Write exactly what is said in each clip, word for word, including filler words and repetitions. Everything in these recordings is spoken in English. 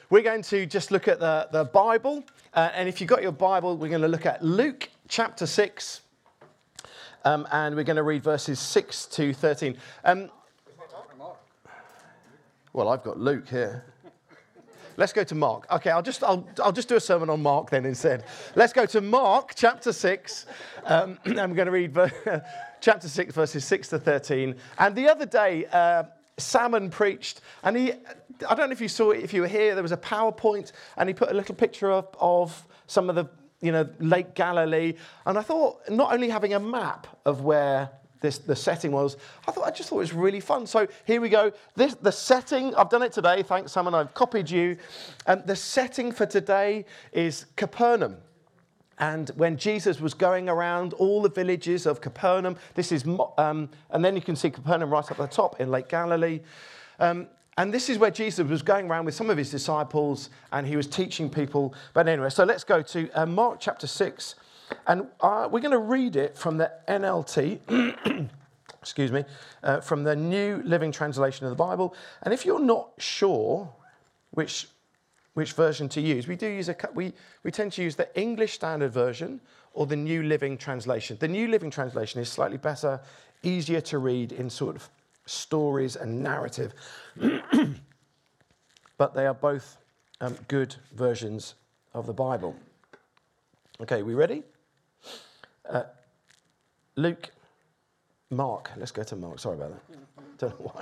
we're going to just look at the, the Bible. Uh, and if you've got your Bible, we're going to look at Luke chapter six. Um, and we're going to read verses six to thirteen. Um, well, I've got Luke here. Let's go to Mark. Okay, I'll just I'll I'll just do a sermon on Mark then instead. Let's go to Mark chapter six. Um, and we're going to read ver- chapter six, verses six to thirteen. And the other day, uh, Salmon preached, and he, I don't know if you saw it, if you were here, there was a PowerPoint, and he put a little picture up of some of the, you know, Lake Galilee. And I thought, not only having a map of where this the setting was, I thought I just thought it was really fun. So here we go. This the setting. I've done it today. Thanks, Salmon. I've copied you. And the setting for today is Capernaum. And when Jesus was going around all the villages of Capernaum, this is, um, and then you can see Capernaum right up at the top in Lake Galilee. Um, and this is where Jesus was going around with some of his disciples, and he was teaching people. But anyway, so let's go to uh, Mark chapter six. And uh, we're going to read it from the N L T, excuse me, uh, from the New Living Translation of the Bible. And if you're not sure which which version to use, we do use a we we tend to use the English Standard Version or the New Living Translation. The New Living Translation is slightly better, easier to read in sort of stories and narrative, but they are both um, good versions of the Bible. Okay, we ready? Uh, Luke, Mark. Let's go to Mark. Sorry about that. Don't know why.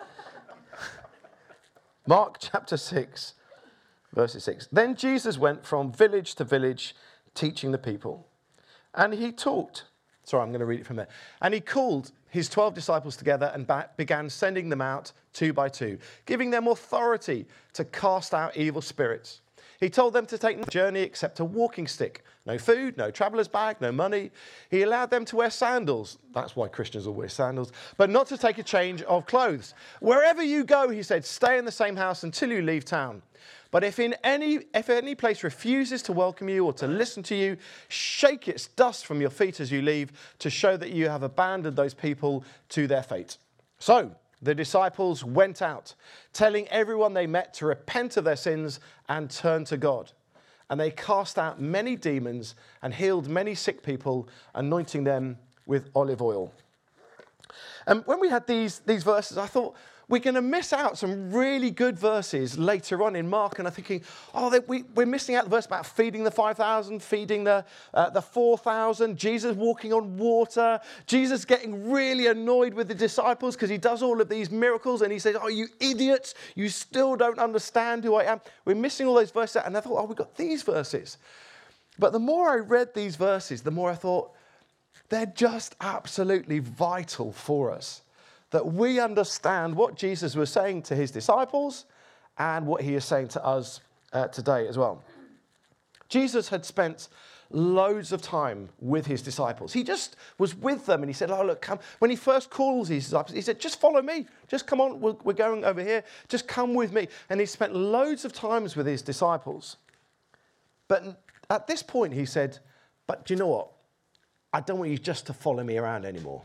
Mark chapter six, verses six. Then Jesus went from village to village, teaching the people. And he taught. Sorry, I'm going to read it from there. And he called his twelve disciples together and ba- began sending them out two by two, giving them authority to cast out evil spirits. He told them to take no journey except a walking stick. No food, no traveller's bag, no money. He allowed them to wear sandals. That's why Christians all wear sandals. But not to take a change of clothes. Wherever you go, he said, stay in the same house until you leave town. But if in any if any place refuses to welcome you or to listen to you, shake its dust from your feet as you leave to show that you have abandoned those people to their fate. So the disciples went out, telling everyone they met to repent of their sins and turn to God. And they cast out many demons and healed many sick people, anointing them with olive oil. And when we had these, these verses, I thought, we're going to miss out some really good verses later on in Mark. And I'm thinking, oh, they, we, we're missing out the verse about feeding the five thousand, feeding the, uh, the four thousand, Jesus walking on water, Jesus getting really annoyed with the disciples because he does all of these miracles. And he says, oh, you idiots, you still don't understand who I am. We're missing all those verses. And I thought, oh, we've got these verses. But the more I read these verses, the more I thought, they're just absolutely vital for us. That we understand what Jesus was saying to his disciples and what he is saying to us uh, today as well. Jesus had spent loads of time with his disciples. He just was with them and he said, oh, look, come. When he first calls his disciples, he said, just follow me. Just come on, we're, we're going over here. Just come with me. And he spent loads of times with his disciples. But at this point, he said, but do you know what? I don't want you just to follow me around anymore.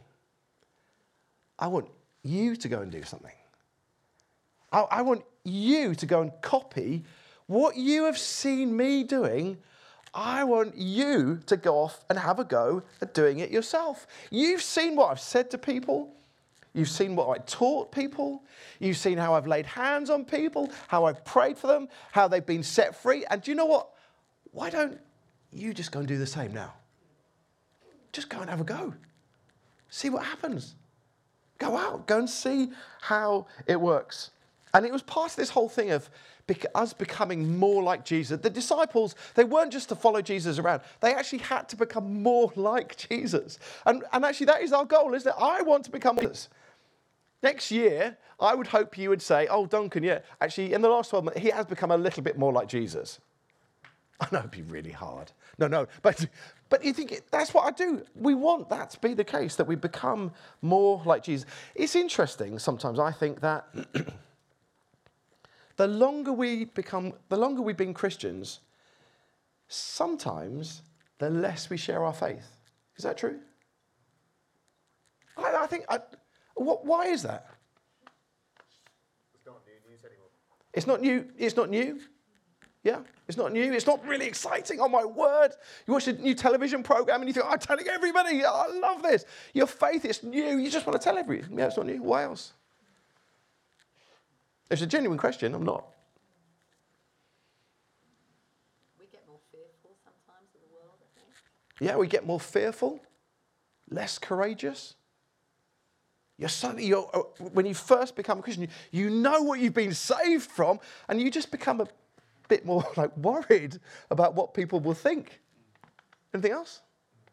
I want you to go and do something. I, I want you to go and copy what you have seen me doing. I want you to go off and have a go at doing it yourself. You've seen what I've said to people. You've seen what I taught people. You've seen how I've laid hands on people, how I've prayed for them, how they've been set free. And do you know what? Why don't you just go and do the same now? Just go and have a go. See what happens. Go out, go and see how it works. And it was part of this whole thing of us becoming more like Jesus. The disciples, they weren't just to follow Jesus around. They actually had to become more like Jesus. And, and actually that is our goal, isn't it? I want to become Jesus. Next year, I would hope you would say, oh, Duncan, yeah, actually in the last twelve months, he has become a little bit more like Jesus. I know it'd be really hard. No, no, but but you think it, that's what I do. We want that to be the case, that we become more like Jesus. It's interesting sometimes, I think, that the longer we become, the longer we've been Christians, sometimes the less we share our faith. Is that true? I, I think, I, what, why is that? It's not new news anymore. It's not new, it's not new? Yeah, it's not new. It's not really exciting. Oh, my word. You watch a new television program and you think, oh, I'm telling everybody, oh, I love this. Your faith is new. You just want to tell everybody. Yeah, it's not new. Why else? It's a genuine question. I'm not. We get more fearful sometimes in the world, I think. Yeah, we get more fearful, less courageous. You're suddenly, you're, when you first become a Christian, you, you know what you've been saved from, and you just become a bit more like worried about what people will think. Anything else?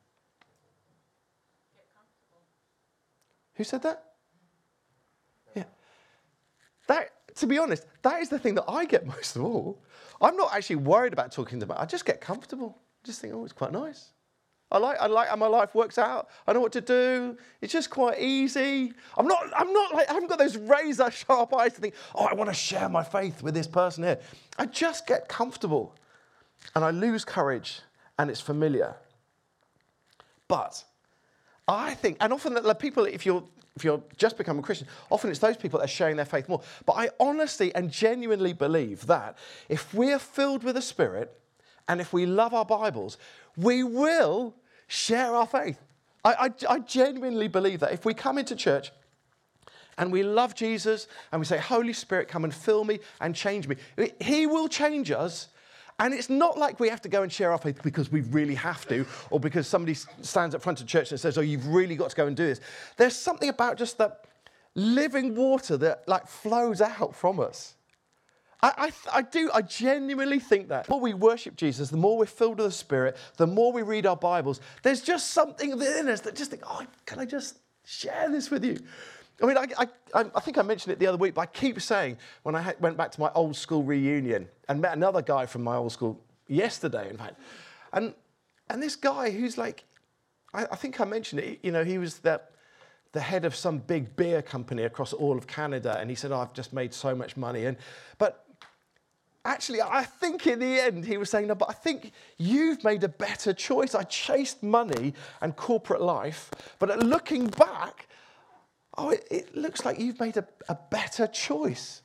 Get comfortable. Who said that? Yeah. That, to be honest, that is the thing that I get most of all. I'm not actually worried about talking about it. I just get comfortable. Just think, oh, it's quite nice. I like, I like how my life works out. I know what to do. It's just quite easy. I'm not, I'm not like, I haven't got those razor sharp eyes to think, oh, I want to share my faith with this person here. I just get comfortable and I lose courage and it's familiar. But I think, and often the people, if you're, if you're just become a Christian, often it's those people that are sharing their faith more. But I honestly and genuinely believe that if we're filled with the Spirit and if we love our Bibles, we will share our faith. I, I, I genuinely believe that if we come into church and we love Jesus and we say, Holy Spirit, come and fill me and change me, he will change us. And it's not like we have to go and share our faith because we really have to, or because somebody stands up front of church and says, oh, you've really got to go and do this. There's something about just that living water that like flows out from us. I, I, I do, I genuinely think that. The more we worship Jesus, the more we're filled with the Spirit, the more we read our Bibles, there's just something within us that just think, oh, can I just share this with you? I mean, I, I, I think I mentioned it the other week, but I keep saying, when I went back to my old school reunion and met another guy from my old school yesterday, in fact, and and this guy who's like, I, I think I mentioned it, you know, he was the, the head of some big beer company across all of Canada, and he said, oh, I've just made so much money, and but actually, I think in the end, he was saying, no, but I think you've made a better choice. I chased money and corporate life, but at looking back, oh, it, it looks like you've made a, a better choice.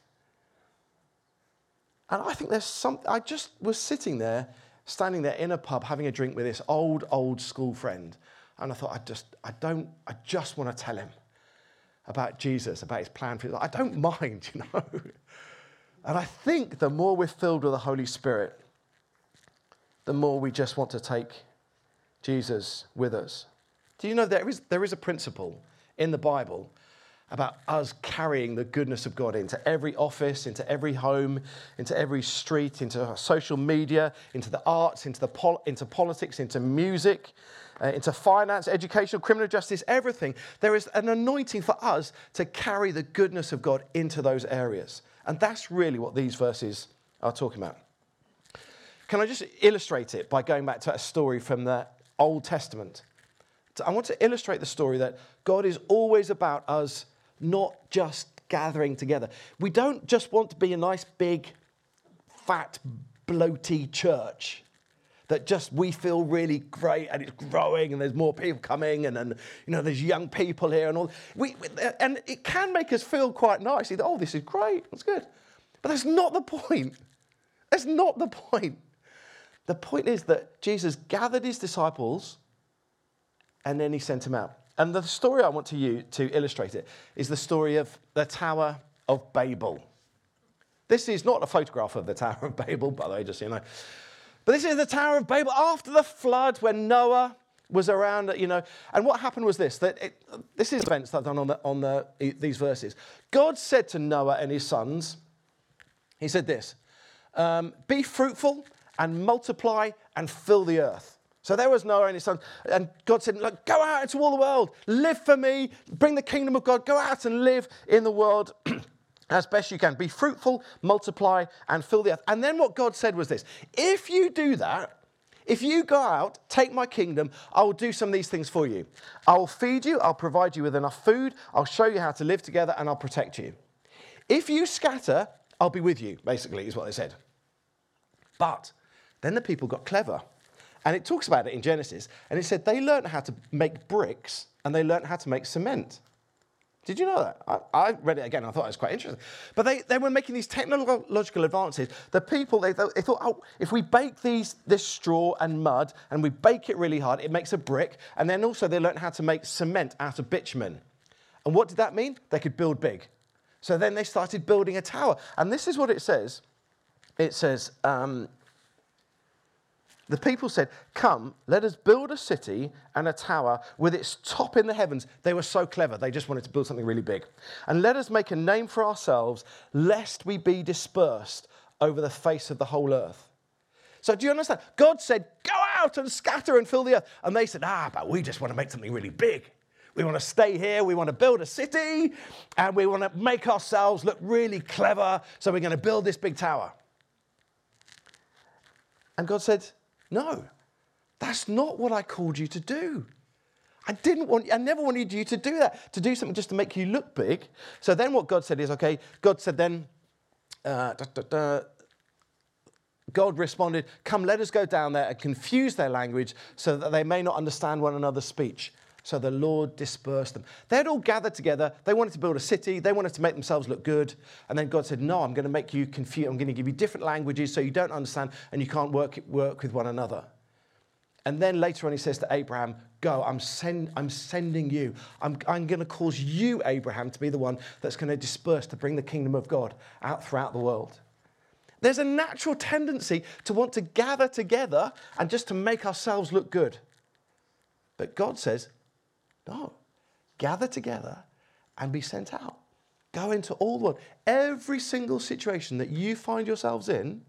And I think there's something, I just was sitting there, standing there in a pub, having a drink with this old, old school friend. And I thought, I just, I don't, I just want to tell him about Jesus, about his plan for his life. I don't mind, you know. And I think the more we're filled with the Holy Spirit, the more we just want to take Jesus with us. Do you know there is, there is a principle in the Bible about us carrying the goodness of God into every office, into every home, into every street, into our social media, into the arts, into, the pol- into politics, into music, uh, into finance, education, criminal justice, everything. There is an anointing for us to carry the goodness of God into those areas. And that's really what these verses are talking about. Can I just illustrate it by going back to a story from the Old Testament? I want to illustrate the story that God is always about us not just gathering together. We don't just want to be a nice, big, fat, bloaty church that just we feel really great and it's growing and there's more people coming and, and you know, there's young people here and all. We, and it can make us feel quite nice. You think, oh, this is great. That's good. But that's not the point. That's not the point. The point is that Jesus gathered his disciples and then he sent them out. And the story I want to use to illustrate it is the story of the Tower of Babel. This is not a photograph of the Tower of Babel, by the way, just so you know. But this is the Tower of Babel after the flood when Noah was around, you know. And what happened was this, that it, this is events that I've done on, the, on the, these verses. God said to Noah and his sons, he said this, um, be fruitful and multiply and fill the earth. So there was Noah and his sons, and God said, look, go out into all the world, live for me, bring the kingdom of God, go out and live in the world as best you can. Be fruitful, multiply, and fill the earth. And then what God said was this, if you do that, if you go out, take my kingdom, I will do some of these things for you. I will feed you, I'll provide you with enough food, I'll show you how to live together, and I'll protect you. If you scatter, I'll be with you, basically, is what they said. But then the people got clever. And it talks about it in Genesis. And it said they learned how to make bricks and they learned how to make cement. Did you know that? I, I read it again. I thought it was quite interesting. But they, they were making these technological advances. The people, they, they thought, oh, if we bake these this straw and mud and we bake it really hard, it makes a brick. And then also they learned how to make cement out of bitumen. And what did that mean? They could build big. So then they started building a tower. And this is what it says. It says, um, the people said, come, let us build a city and a tower with its top in the heavens. They were so clever. They just wanted to build something really big. And let us make a name for ourselves, lest we be dispersed over the face of the whole earth. So do you understand? God said, go out and scatter and fill the earth. And they said, ah, but we just want to make something really big. We want to stay here. We want to build a city. And we want to make ourselves look really clever. So we're going to build this big tower. And God said, no, that's not what I called you to do. I didn't want, I never wanted you to do that, to do something just to make you look big. So then what God said is, okay, God said then, uh, da, da, da, God responded, come, let us go down there and confuse their language so that they may not understand one another's speech. So the Lord dispersed them. They'd all gathered together. They wanted to build a city. They wanted to make themselves look good. And then God said, no, I'm going to make you confused. I'm going to give you different languages so you don't understand and you can't work, work with one another. And then later on he says to Abraham, go, I'm, send, I'm sending you. I'm, I'm going to cause you, Abraham, to be the one that's going to disperse, to bring the kingdom of God out throughout the world. There's a natural tendency to want to gather together and just to make ourselves look good. But God says, no, gather together and be sent out. Go into all the world. Every single situation that you find yourselves in,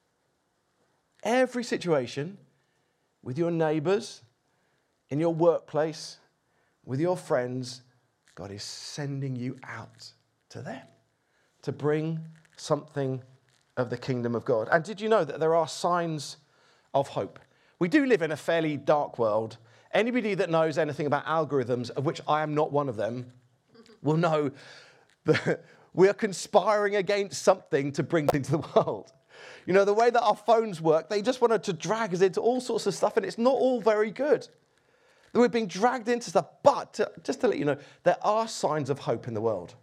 every situation, with your neighbours, in your workplace, with your friends, God is sending you out to them to bring something of the kingdom of God. And did you know that there are signs of hope? We do live in a fairly dark world. Anybody that knows anything about algorithms, of which I am not one of them, will know that we are conspiring against something to bring into the world. You know, the way that our phones work, they just wanted to drag us into all sorts of stuff, and it's not all very good. We're being dragged into stuff. But to, just to let you know, there are signs of hope in the world.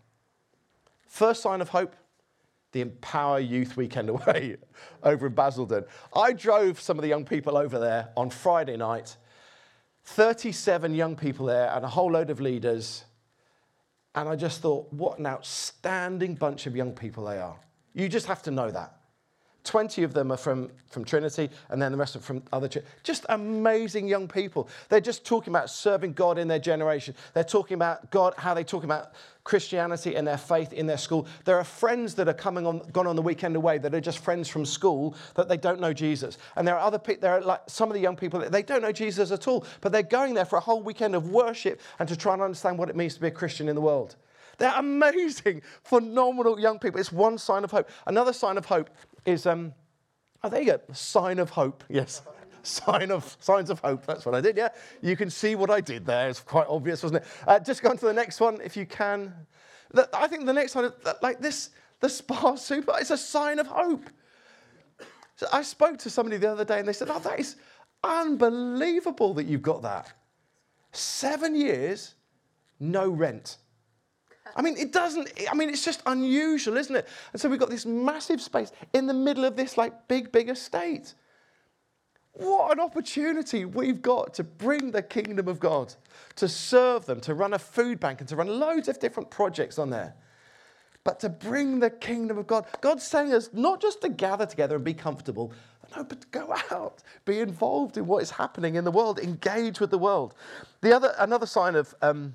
First sign of hope, the Empower Youth Weekend Away over in Basildon. I drove some of the young people over there on Friday night. thirty-seven young people there and a whole load of leaders. And I just thought, what an outstanding bunch of young people they are. You just have to know that. twenty of them are from, from Trinity, and then the rest are from other churches. Just amazing young people. They're just talking about serving God in their generation. They're talking about God, how they talk about Christianity and their faith in their school. There are friends that are coming on, gone on the weekend away that are just friends from school that they don't know Jesus. And there are other people, there are like some of the young people that they don't know Jesus at all, but they're going there for a whole weekend of worship and to try and understand what it means to be a Christian in the world. They're amazing, phenomenal young people. It's one sign of hope. Another sign of hope is, um, oh, there you go, sign of hope, yes. Sign of, signs of hope, that's what I did, yeah. You can see what I did there. It's quite obvious, wasn't it? Uh, just go on to the next one, if you can. The, I think the next one, like this, the Spa Super, it's a sign of hope. So I spoke to somebody the other day and they said, oh, that is unbelievable that you've got that. Seven years, no rent. I mean, it doesn't, I mean, it's just unusual, isn't it? And so we've got this massive space in the middle of this, like, big, big estate. What an opportunity we've got to bring the kingdom of God, to serve them, to run a food bank and to run loads of different projects on there. But to bring the kingdom of God. God's saying us not just to gather together and be comfortable, no, but to go out, be involved in what is happening in the world, engage with the world. The other, another sign of... Um,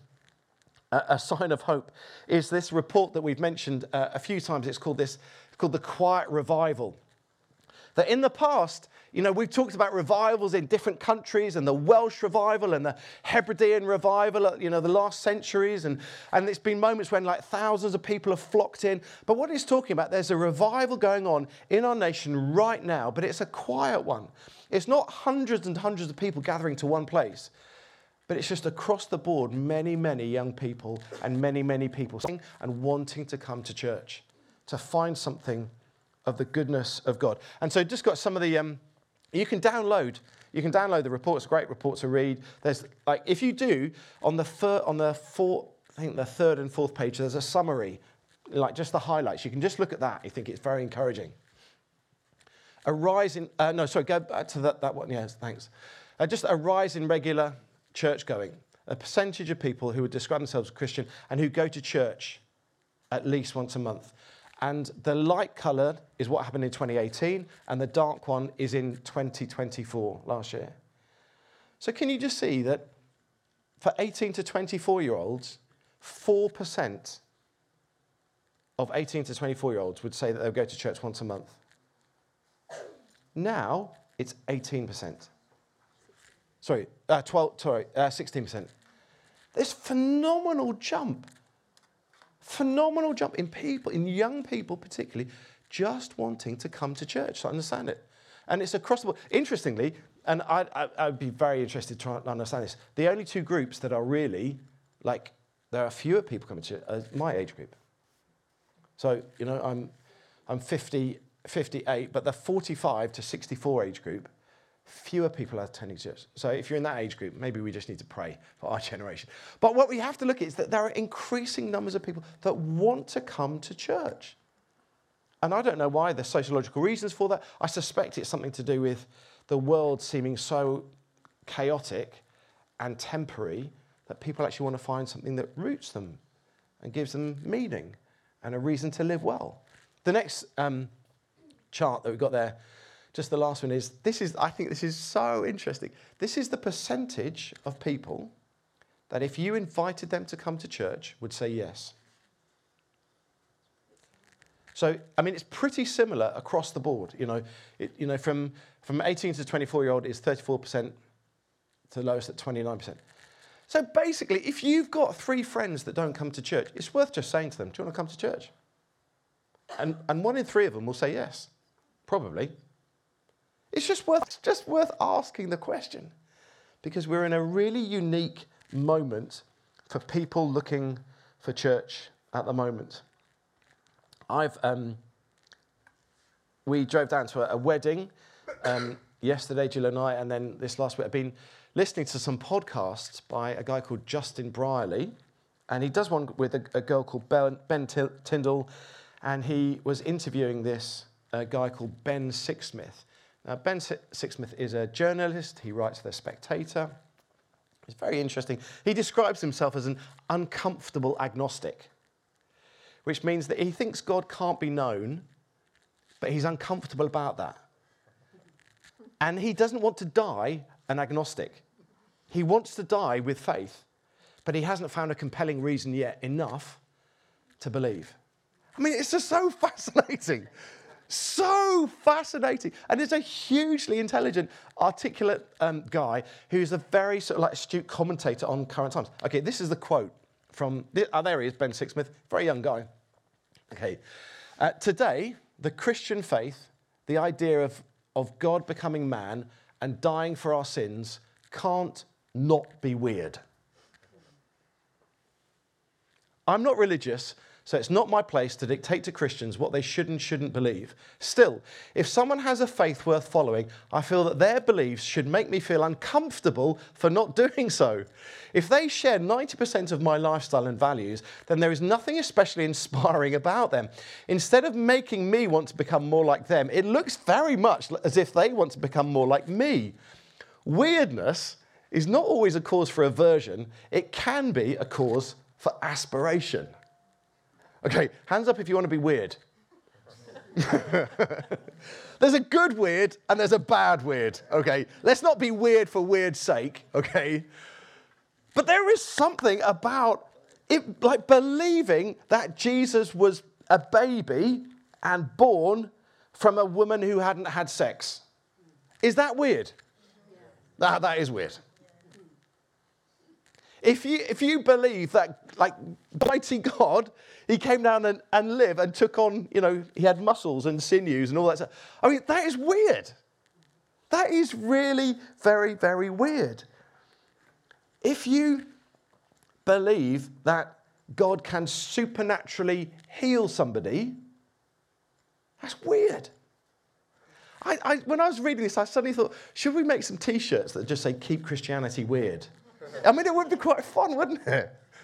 A sign of hope is this report that we've mentioned uh, a few times. It's called this, it's called the Quiet Revival. That in the past, you know, we've talked about revivals in different countries and the Welsh revival and the Hebridean revival, you know, the last centuries. And, and it's been moments when like thousands of people have flocked in. But what it's talking about, there's a revival going on in our nation right now, but it's a quiet one. It's not hundreds and hundreds of people gathering to one place. But it's just across the board, many, many young people and many, many people saying and wanting to come to church, to find something of the goodness of God. And so just got some of the, um, you can download, you can download the reports, great report to read. There's like, if you do, on the, fir- on the four, I think the third and fourth page, there's a summary, like just the highlights. You can just look at that. You think it's very encouraging. A rise in, uh, no, sorry, go back to that, that one. Yes, thanks. Uh, just a rise in regular church going. A percentage of people who would describe themselves as Christian and who go to church at least once a month. And the light colour is what happened in twenty eighteen, and the dark one is in twenty twenty-four, last year. So can you just see that for eighteen to twenty-four-year-olds, four percent of eighteen to twenty-four-year-olds would say that they'll go to church once a month. Now, it's eighteen percent. Sorry, uh, twelve, sorry, uh, sixteen percent. This phenomenal jump, phenomenal jump in people, in young people particularly, just wanting to come to church, to understand it. And it's across the board. Interestingly, and I'd, I'd be very interested to try and understand this, the only two groups that are really, like, there are fewer people coming to church, uh, my age group. So, you know, I'm, I'm fifty, fifty-eight, but the forty-five to sixty-four age group, fewer people are attending church. So if you're in that age group, maybe we just need to pray for our generation. But what we have to look at is that there are increasing numbers of people that want to come to church. And I don't know why. There's sociological reasons for that. I suspect it's something to do with the world seeming so chaotic and temporary that people actually want to find something that roots them and gives them meaning and a reason to live well. The next um, chart that we've got there, just the last one is, this is, I think this is so interesting. This is the percentage of people that if you invited them to come to church would say yes. So, I mean, it's pretty similar across the board. You know, it, you know, from, from eighteen to twenty-four-year-old is thirty-four percent to the lowest at twenty-nine percent. So basically, if you've got three friends that don't come to church, it's worth just saying to them, do you want to come to church? And, and one in three of them will say yes, probably. It's just worth, it's just worth asking the question, because we're in a really unique moment for people looking for church at the moment. I've um, we drove down to a, a wedding um, yesterday, Jill and I, and then this last week I've been listening to some podcasts by a guy called Justin Brierley, and he does one with a, a girl called Ben, Ben Tyndall, and he was interviewing this uh, guy called Ben Sixsmith. Now, Ben Sixsmith is a journalist. He writes for The Spectator. It's very interesting. He describes himself as an uncomfortable agnostic, which means that he thinks God can't be known, but he's uncomfortable about that. And he doesn't want to die an agnostic. He wants to die with faith, but he hasn't found a compelling reason yet enough to believe. I mean, it's just so fascinating. So fascinating. And it's a hugely intelligent, articulate um, guy who's a very sort of like astute commentator on current times. Okay, this is the quote from, oh, there he is, Ben Sixsmith, very young guy. Okay, uh, today, the Christian faith, the idea of, of God becoming man and dying for our sins can't not be weird. I'm not religious, so it's not my place to dictate to Christians what they should and shouldn't believe. Still, if someone has a faith worth following, I feel that their beliefs should make me feel uncomfortable for not doing so. If they share ninety percent of my lifestyle and values, then there is nothing especially inspiring about them. Instead of making me want to become more like them, it looks very much as if they want to become more like me. Weirdness is not always a cause for aversion. It can be a cause for aspiration. Okay, hands up if you want to be weird. There's a good weird and there's a bad weird, okay? Let's not be weird for weird's sake, okay? But there is something about it, like believing that Jesus was a baby and born from a woman who hadn't had sex. Is that weird? Yeah. That, that is weird. If you, if you believe that, like, mighty God, he came down and, and lived and took on, you know, he had muscles and sinews and all that stuff. I mean, that is weird. That is really very, very weird. If you believe that God can supernaturally heal somebody, that's weird. I, I, when I was reading this, I suddenly thought, should we make some T-shirts that just say, keep Christianity weird? I mean, it would be quite fun, wouldn't it?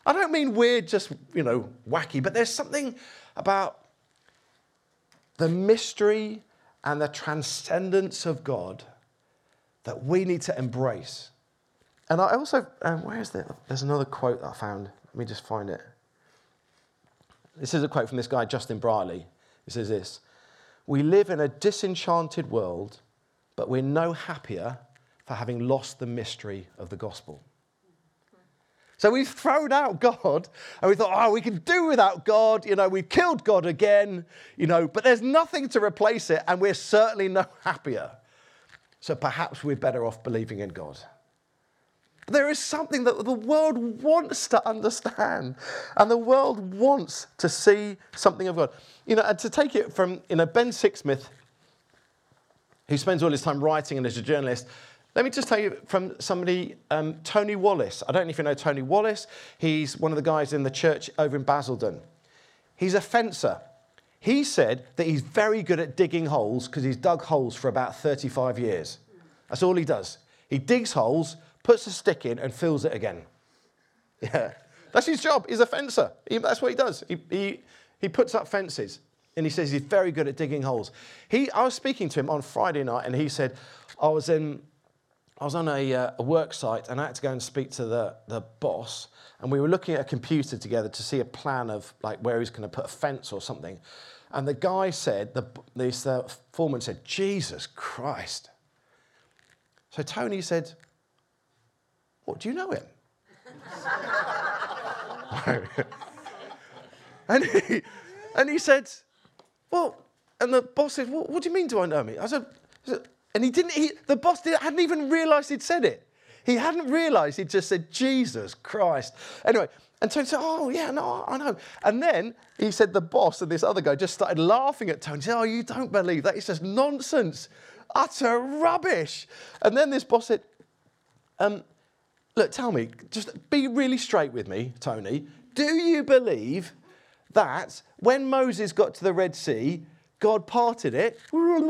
I don't mean weird, just, you know, wacky, but there's something about the mystery and the transcendence of God that we need to embrace. And I also, um, where is that? There's another quote that I found. Let me just find it. This is a quote from this guy, Justin Brierley. He says this: "We live in a disenchanted world, but we're no happier for having lost the mystery of the gospel." So we've thrown out God, and we thought, oh, we can do without God. You know, we've killed God again, you know, but there's nothing to replace it, and we're certainly no happier. So perhaps we're better off believing in God. There is something that the world wants to understand, and the world wants to see something of God. You know, and to take it from, you know, Ben Sixsmith, who spends all his time writing and is a journalist, let me just tell you from somebody, um, Tony Wallace. I don't know if you know Tony Wallace. He's one of the guys in the church over in Basildon. He's a fencer. He said that he's very good at digging holes because he's dug holes for about thirty-five years. That's all he does. He digs holes, puts a stick in and fills it again. Yeah, that's his job. He's a fencer. He, that's what he does. He, he, he puts up fences, and he says he's very good at digging holes. He, I was speaking to him on Friday night, and he said, I was in, I was on a, uh, a work site, and I had to go and speak to the, the boss, and we were looking at a computer together to see a plan of like where he's going to put a fence or something. And the guy said, the this uh, foreman said, "Jesus Christ." So Tony said, "What, do you know him?" and, he, and he said, "Well," and the boss said, "What, what do you mean, do I know him?" I said, and he didn't, he, the boss didn't, hadn't even realised he'd said it. He hadn't realised he'd just said, "Jesus Christ." Anyway, and Tony said, "Oh, yeah, no, I know." And then he said the boss and this other guy just started laughing at Tony. He said, "Oh, you don't believe that. It's just nonsense. Utter rubbish." And then this boss said, um, "Look, tell me, just be really straight with me, Tony. Do you believe that when Moses got to the Red Sea, God parted it?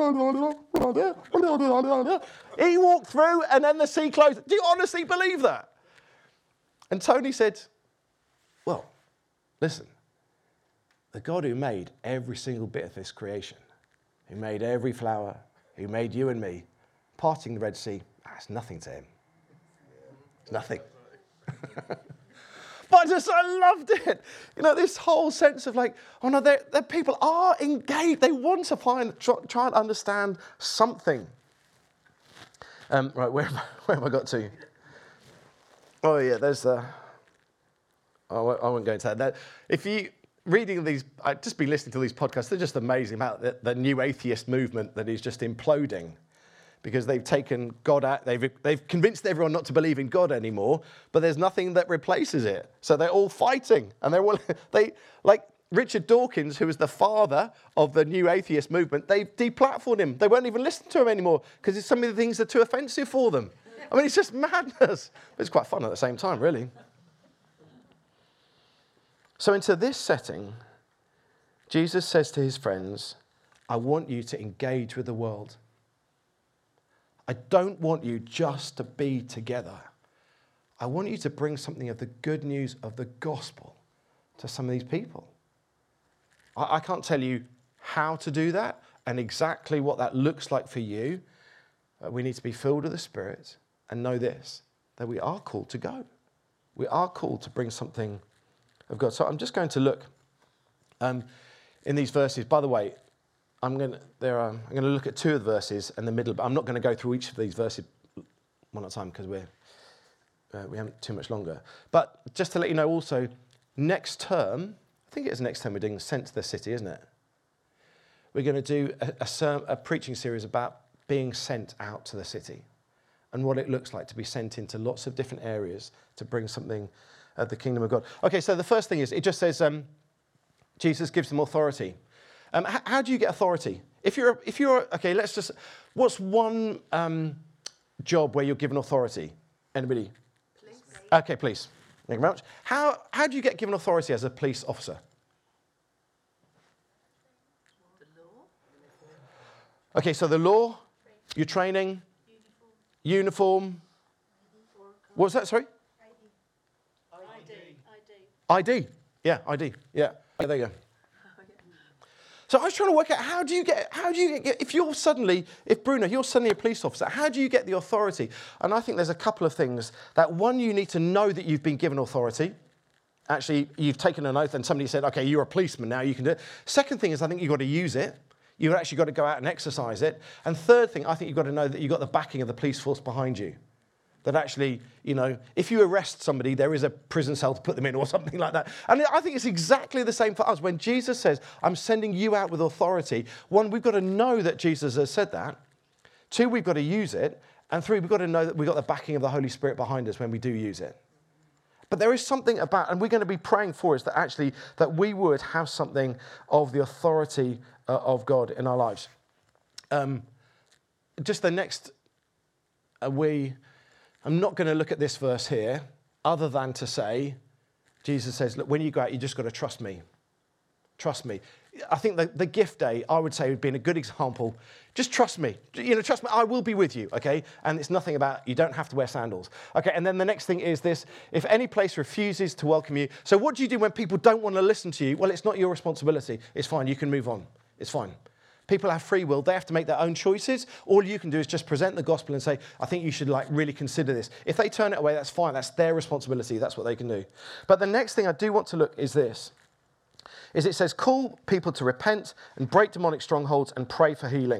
He walked through and then the sea closed. Do you honestly believe that?" And Tony said, "Well, listen, the God who made every single bit of this creation, who made every flower, who made you and me, parting the Red Sea, that's nothing to him. It's nothing." But I just, I loved it. You know, this whole sense of like, oh no, they're, they're people are engaged. They want to find, try, try and understand something. Um, right, where, where have I got to? Oh yeah, there's the, I won't, I won't go into that. that. If you, reading these, I've just been listening to these podcasts, they're just amazing about the, the new atheist movement that is just imploding. Because they've taken God out, they've, they've convinced everyone not to believe in God anymore, but there's nothing that replaces it. So they're all fighting, and they're all, they, like Richard Dawkins, who was the father of the new atheist movement, they've deplatformed him. They won't even listen to him anymore, because some of the things are too offensive for them. I mean, it's just madness. But it's quite fun at the same time, really. So into this setting, Jesus says to his friends, "I want you to engage with the world. I don't want you just to be together. I want you to bring something of the good news of the gospel to some of these people." I, I can't tell you how to do that and exactly what that looks like for you. Uh, we need to be filled with the Spirit and know this, that we are called to go. We are called to bring something of God. So I'm just going to look um, in these verses. By the way, I'm going to, there are, I'm going to look at two of the verses in the middle, but I'm not going to go through each of these verses one at a time because we're, uh, we haven't too much longer. But just to let you know also, next term, I think it is next term, we're doing Sent to the City, isn't it? We're going to do a, a, serm, a preaching series about being sent out to the city and what it looks like to be sent into lots of different areas to bring something of the kingdom of God. Okay, so the first thing is, it just says um, Jesus gives them authority. Um, how, how do you get authority? If you're, if you're, okay, let's just, what's one um, job where you're given authority? Anybody? Police. Okay, police. Thank you very much. How, how do you get given authority as a police officer? The law. Okay, so the law, your training, uniform. uniform. What was that, sorry? I D. I D. I D. Yeah, I D. Yeah. Yeah, there you go. So I was trying to work out, how do you get, how do you get, if you're suddenly, if Bruno, you're suddenly a police officer, how do you get the authority? And I think there's a couple of things. That one, you need to know that you've been given authority. Actually, you've taken an oath and somebody said, okay, you're a policeman now, you can do it. Second thing is, I think you've got to use it. You've actually got to go out and exercise it. And third thing, I think you've got to know that you've got the backing of the police force behind you. That actually, you know, if you arrest somebody, there is a prison cell to put them in or something like that. And I think it's exactly the same for us. When Jesus says, I'm sending you out with authority, one, we've got to know that Jesus has said that. Two, we've got to use it. And three, we've got to know that we've got the backing of the Holy Spirit behind us when we do use it. But there is something about, and we're going to be praying for us, that actually, that we would have something of the authority uh, of God in our lives. Um, just the next, uh, we... I'm not going to look at this verse here, other than to say, Jesus says, look, when you go out, you just got to trust me. Trust me. I think the, the gift day, I would say, would be a good example. Just trust me. You know, trust me, I will be with you, okay? And it's nothing about, you don't have to wear sandals. Okay, and then the next thing is this, if any place refuses to welcome you, so what do you do when people don't want to listen to you? Well, it's not your responsibility. It's fine, you can move on. It's fine. People have free will. They have to make their own choices. All you can do is just present the gospel and say, I think you should like really consider this. If they turn it away, that's fine. That's their responsibility. That's what they can do. But the next thing I do want to look is this, is it says, call people to repent and break demonic strongholds and pray for healing.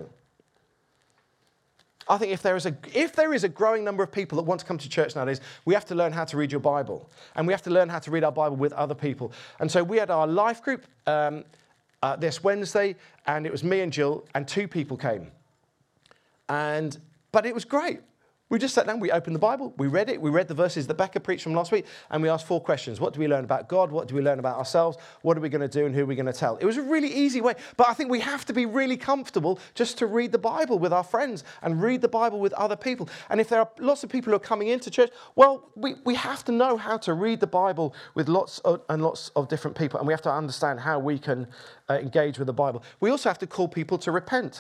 I think if there is a if there is a growing number of people that want to come to church nowadays, we have to learn how to read your Bible. And we have to learn how to read our Bible with other people. And so we had our life group um, Uh, this Wednesday, and it was me and Jill, and two people came. And, but it was great. We just sat down, we opened the Bible, we read it, we read the verses that Becca preached from last week, and we asked four questions. What do we learn about God? What do we learn about ourselves? What are we going to do, and who are we going to tell? It was a really easy way, but I think we have to be really comfortable just to read the Bible with our friends and read the Bible with other people. And if there are lots of people who are coming into church, well, we, we have to know how to read the Bible with lots of, and lots of different people, and we have to understand how we can uh, engage with the Bible. We also have to call people to repent.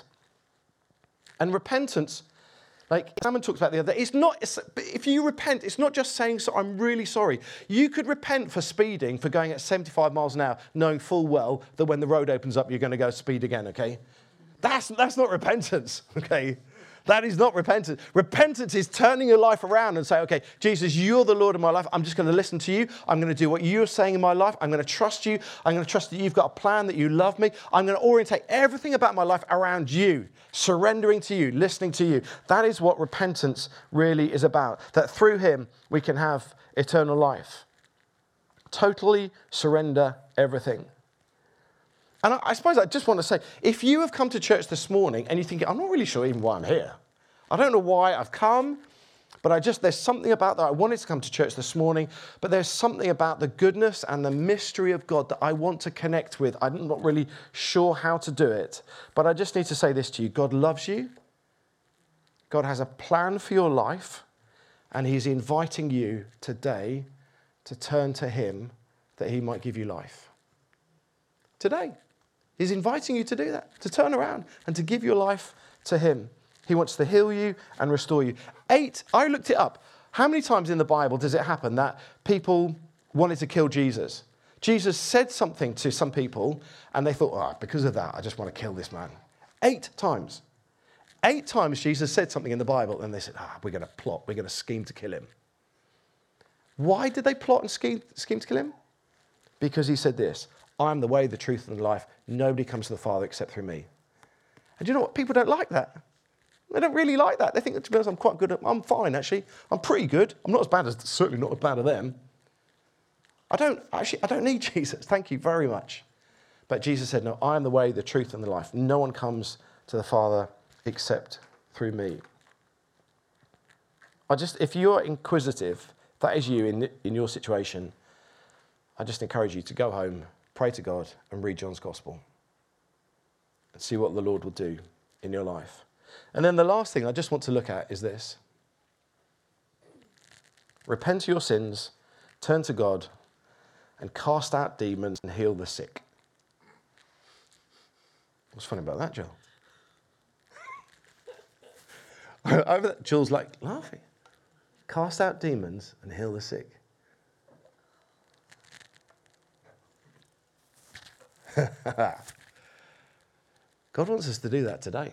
And repentance, like Simon talked about the other day, it's not, it's, if you repent, it's not just saying, so I'm really sorry. You could repent for speeding, for going at seventy-five miles an hour, knowing full well that when the road opens up, you're going to go speed again, okay? That's, that's not repentance, okay? That is not repentance. Repentance is turning your life around and say, okay, Jesus, you're the Lord of my life. I'm just going to listen to you. I'm going to do what you're saying in my life. I'm going to trust you. I'm going to trust that you've got a plan, that you love me. I'm going to orientate everything about my life around you, surrendering to you, listening to you. That is what repentance really is about, that through him we can have eternal life. Totally surrender everything. And I, I suppose I just want to say, if you have come to church this morning and you think, I'm not really sure even why I'm here. I don't know why I've come, but I just, there's something about that. I wanted to come to church this morning, but there's something about the goodness and the mystery of God that I want to connect with. I'm not really sure how to do it, but I just need to say this to you. God loves you. God has a plan for your life, and he's inviting you today to turn to him that he might give you life. Today. He's inviting you to do that, to turn around and to give your life to him. He wants to heal you and restore you. Eight, I looked it up. How many times in the Bible does it happen that people wanted to kill Jesus? Jesus said something to some people and they thought, oh, because of that, I just want to kill this man. Eight times. Eight times Jesus said something in the Bible and they said, ah, we're going to plot, we're going to scheme to kill him. Why did they plot and scheme, scheme to kill him? Because he said this, I am the way, the truth, and the life. Nobody comes to the Father except through me. And do you know what? People don't like that. They don't really like that. They think, to be honest, I'm quite good. At, I'm fine, actually. I'm pretty good. I'm not as bad as, certainly not as bad as them. I don't, actually, I don't need Jesus. Thank you very much. But Jesus said, no, I am the way, the truth, and the life. No one comes to the Father except through me. I just, if you're inquisitive, that is you in, in your situation, I just encourage you to go home, pray to God, and read John's Gospel. And see what the Lord will do in your life. And then the last thing I just want to look at is this. Repent of your sins, turn to God, and cast out demons and heal the sick. What's funny about that, Jill? Over that, Jill's like laughing. Cast out demons and heal the sick. God wants us to do that today.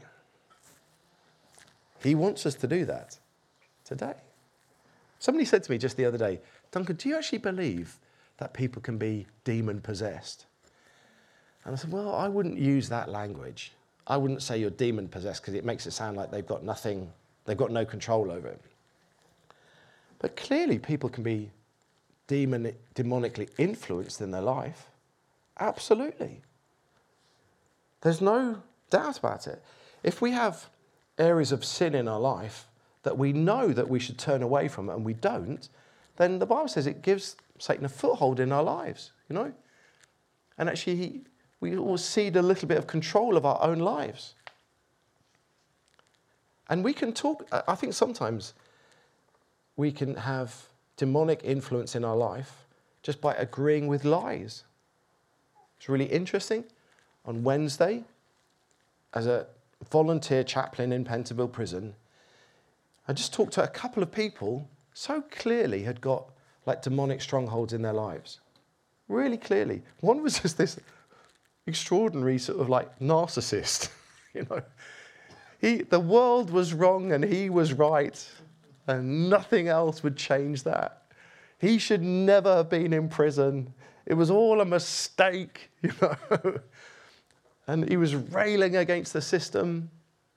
He wants us to do that today. Somebody said to me just the other day, Duncan, do you actually believe that people can be demon-possessed? And I said, well, I wouldn't use that language. I wouldn't say you're demon-possessed because it makes it sound like they've got nothing, they've got no control over it. But clearly people can be demon, demonically influenced in their life. Absolutely. There's no doubt about it. If we have areas of sin in our life that we know that we should turn away from and we don't, then the Bible says it gives Satan a foothold in our lives, you know? And actually, he, we all cede a little bit of control of our own lives. And we can talk, I think sometimes we can have demonic influence in our life just by agreeing with lies. It's really interesting. On Wednesday, as a volunteer chaplain in Pentonville Prison, I just talked to a couple of people so clearly had got like demonic strongholds in their lives. Really clearly. One was just this extraordinary sort of like narcissist, you know. He, the world was wrong and he was right, and nothing else would change that. He should never have been in prison. It was all a mistake, you know. And he was railing against the system.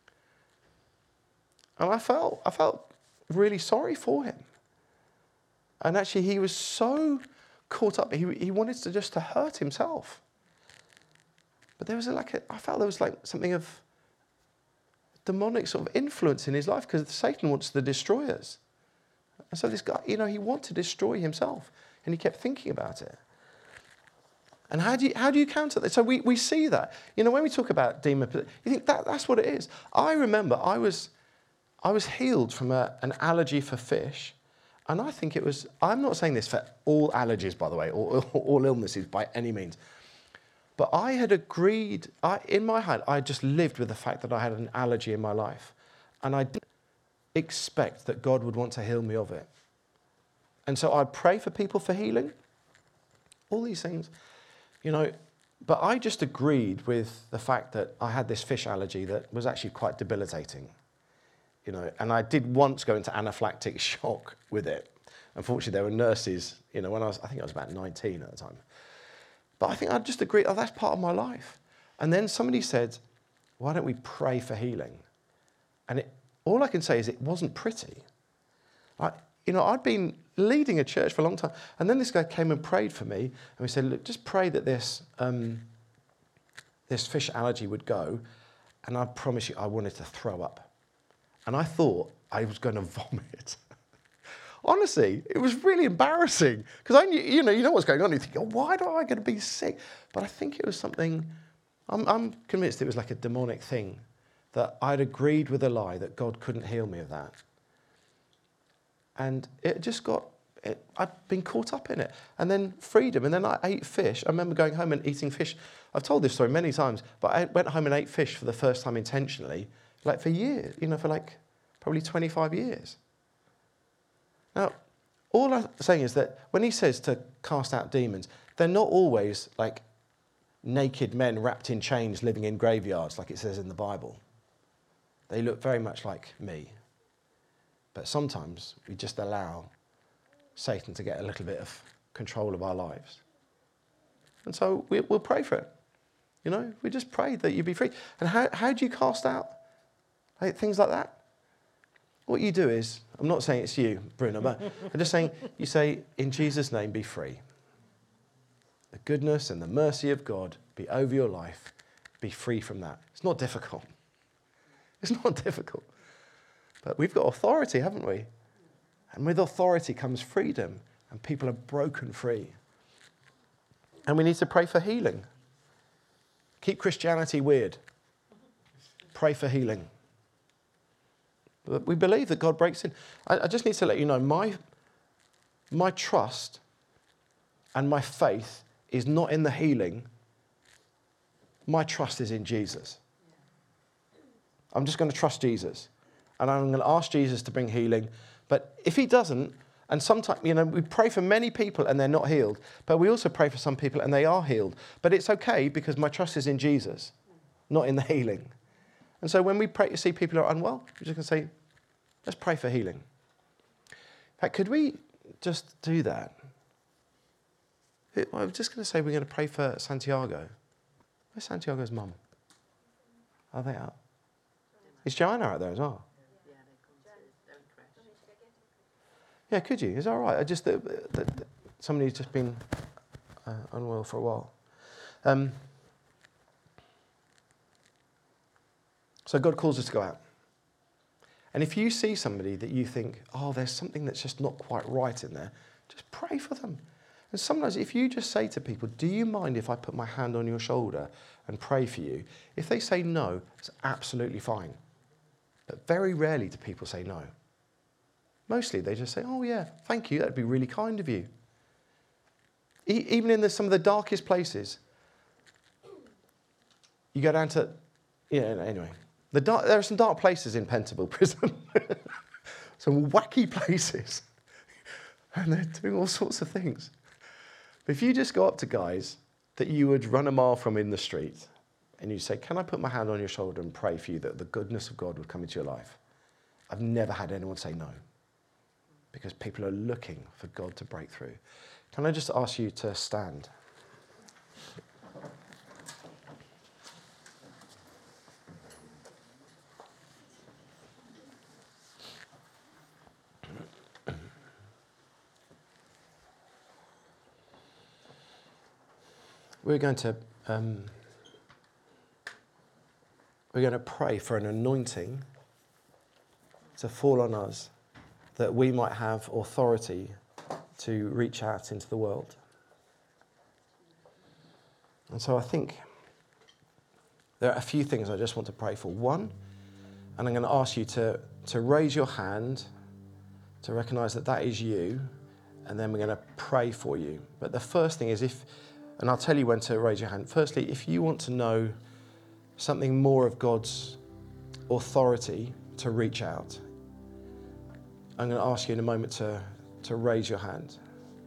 And I felt, I felt really sorry for him. And actually, he was so caught up. He, he wanted to just to hurt himself. But there was a, like a, I felt there was like something of demonic sort of influence in his life because Satan wants to destroy us. And so this guy, you know, he wanted to destroy himself. And he kept thinking about it. And how do you, how do you counter that? So we, we see that. You know, when we talk about demon, you think that, that's what it is. I remember I was, I was healed from a, an allergy for fish. And I think it was, I'm not saying this for all allergies, by the way, or all illnesses by any means. But I had agreed, I, in my head, I just lived with the fact that I had an allergy in my life. And I didn't expect that God would want to heal me of it. And so I'd pray for people for healing, all these things. You know, but I just agreed with the fact that I had this fish allergy that was actually quite debilitating. You know, and I did once go into anaphylactic shock with it. Unfortunately, there were nurses, you know, when I was, I think I was about nineteen at the time. But I think I just agreed, oh, that's part of my life. And then somebody said, why don't we pray for healing? And it, all I can say is it wasn't pretty. I, you know, I'd been leading a church for a long time. And then this guy came and prayed for me. And we said, look, just pray that this, um, this fish allergy would go. And I promise you, I wanted to throw up. And I thought I was going to vomit. Honestly, it was really embarrassing. Because I knew, you know, you know what's going on. You think, oh, why do I get to be sick? But I think it was something, I'm, I'm convinced it was like a demonic thing. That I'd agreed with a lie that God couldn't heal me of that. And it just got, it, I'd been caught up in it. And then freedom, and then I ate fish. I remember going home and eating fish. I've told this story many times, but I went home and ate fish for the first time intentionally, like for years, you know, for like probably twenty-five years. Now, all I'm saying is that when he says to cast out demons, they're not always like naked men wrapped in chains living in graveyards, like it says in the Bible. They look very much like me. But sometimes we just allow Satan to get a little bit of control of our lives. And so we, we'll pray for it. You know, we just pray that you be free. And how, how do you cast out like, things like that? What you do is, I'm not saying it's you, Bruno, but I'm just saying, you say, in Jesus' name, be free. The goodness and the mercy of God be over your life. Be free from that. It's not difficult. It's not difficult. But we've got authority, haven't we? And with authority comes freedom, and people are broken free. And we need to pray for healing. Keep Christianity weird. Pray for healing. But we believe that God breaks in. I, I just need to let you know, my, my trust and my faith is not in the healing. My trust is in Jesus. I'm just going to trust Jesus. And I'm going to ask Jesus to bring healing. But if he doesn't, And sometimes, you know, we pray for many people and they're not healed, but we also pray for some people and they are healed. But it's okay because my trust is in Jesus, not in the healing. And so when we pray to see people are unwell, we're just going to say, let's pray for healing. In fact, could we just do that? I was just going to say we're going to pray for Santiago. Where's Santiago's mum? Are they out? Is Joanna out there as well? Yeah, they've gone to their crash. Yeah, could you? Is that all right? I just that that- that somebody's just been uh, unwell for a while. Um, so God calls us to go out. And if you see somebody that you think, oh, there's something that's just not quite right in there, just pray for them. And sometimes if you just say to people, do you mind if I put my hand on your shoulder and pray for you? If they say no, it's absolutely fine. But very rarely do people say no. Mostly they just say, oh yeah, thank you, that'd be really kind of you. E- even in the, some of the darkest places, you go down to, yeah, anyway. The dark, there are some dark places in Pentonville Prison. Some wacky places. And they're doing all sorts of things. But if you just go up to guys that you would run a mile from in the street and you say, can I put my hand on your shoulder and pray for you that the goodness of God would come into your life? I've never had anyone say no. Because people are looking for God to break through. Can I just ask you to stand? We're going to um, we're going to pray for an anointing to fall on us, that we might have authority to reach out into the world. And so I think there are a few things I just want to pray for. One, and I'm going to ask you to, to raise your hand to recognize that that is you, and then we're going to pray for you. But the first thing is if, and I'll tell you when to raise your hand. Firstly, if you want to know something more of God's authority to reach out, I'm going to ask you in a moment to, to raise your hand.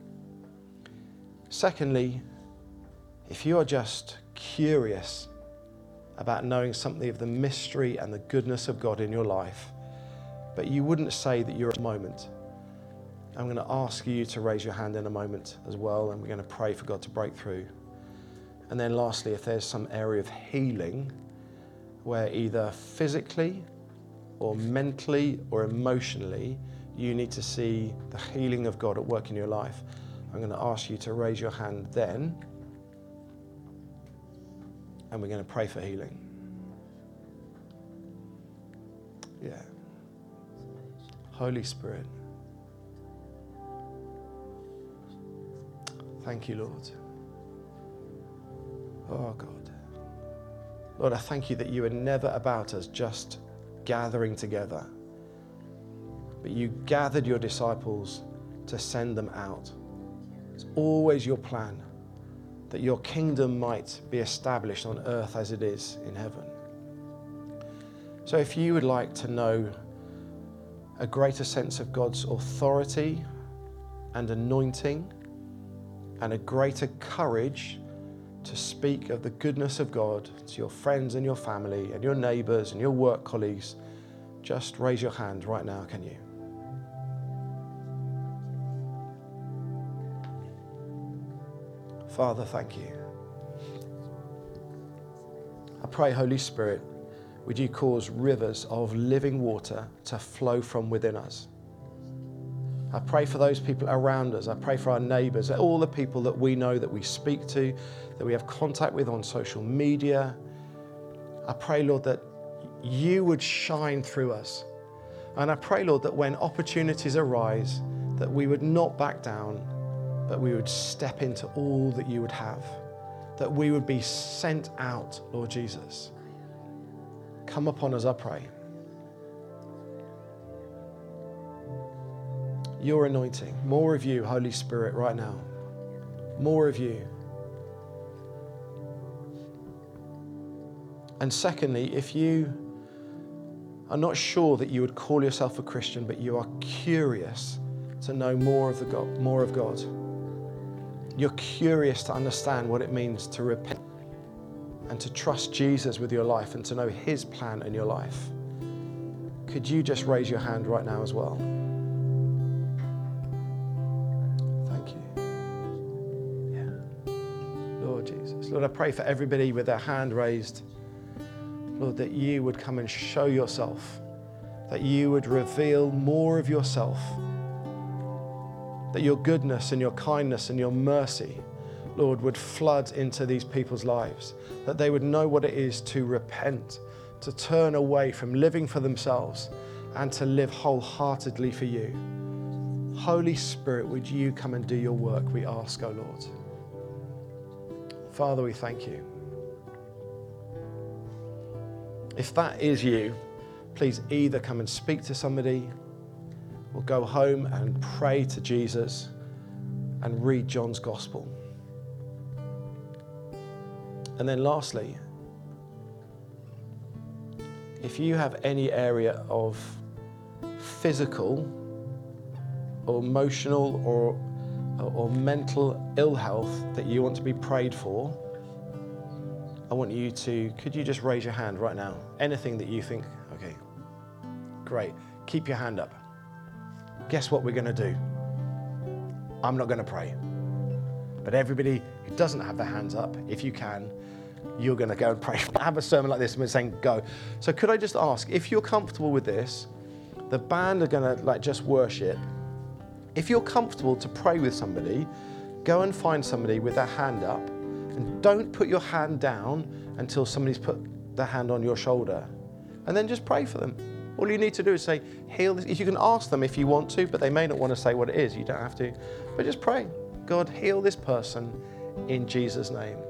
Secondly, if you are just curious about knowing something of the mystery and the goodness of God in your life, but you wouldn't say that you're at the moment, I'm going to ask you to raise your hand in a moment as well, and we're going to pray for God to break through. And then lastly, if there's some area of healing where either physically or mentally or emotionally you need to see the healing of God at work in your life, I'm going to ask you to raise your hand then, and we're going to pray for healing. Yeah. Holy Spirit. Thank you, Lord. Oh, God. Lord, I thank you that you are never about us just gathering together, but you gathered your disciples to send them out. It's always your plan that your kingdom might be established on earth as it is in heaven. So if you would like to know a greater sense of God's authority and anointing and a greater courage to speak of the goodness of God to your friends and your family and your neighbors and your work colleagues, just raise your hand right now, can you? Father, thank you. I pray, Holy Spirit, would you cause rivers of living water to flow from within us? I pray for those people around us. I pray for our neighbors, all the people that we know, that we speak to, that we have contact with on social media. I pray, Lord, that you would shine through us. And I pray, Lord, that when opportunities arise, that we would not back down, but we would step into all that you would have, that we would be sent out, Lord Jesus. Come upon us, I pray. Your anointing, more of you, Holy Spirit, right now. More of you. And secondly, if you are not sure that you would call yourself a Christian, but you are curious to know more of the God, more of God. You're curious to understand what it means to repent and to trust Jesus with your life and to know his plan in your life. Could you just raise your hand right now as well? Thank you. Yeah. Lord Jesus. Lord, I pray for everybody with their hand raised. Lord, that you would come and show yourself, that you would reveal more of yourself, that your goodness and your kindness and your mercy, Lord, would flood into these people's lives, that they would know what it is to repent, to turn away from living for themselves and to live wholeheartedly for you. Holy Spirit, would you come and do your work, we ask, O Lord. Father, we thank you. If that is you, please either come and speak to somebody or go home and pray to Jesus and read John's Gospel. And then lastly, if you have any area of physical or emotional or, or mental ill health that you want to be prayed for, I want you to, could you just raise your hand right now? Anything that you think, okay, great, keep your hand up. Guess what we're going to do? I'm not going to pray. But everybody who doesn't have their hands up, if you can, you're going to go and pray. I have a sermon like this and we're saying go. So could I just ask, if you're comfortable with this, the band are going to like just worship. If you're comfortable to pray with somebody, go and find somebody with their hand up and don't put your hand down until somebody's put their hand on your shoulder. And then just pray for them. All you need to do is say, heal this. You can ask them if you want to, but they may not want to say what it is. You don't have to. But just pray. God, heal this person in Jesus' name.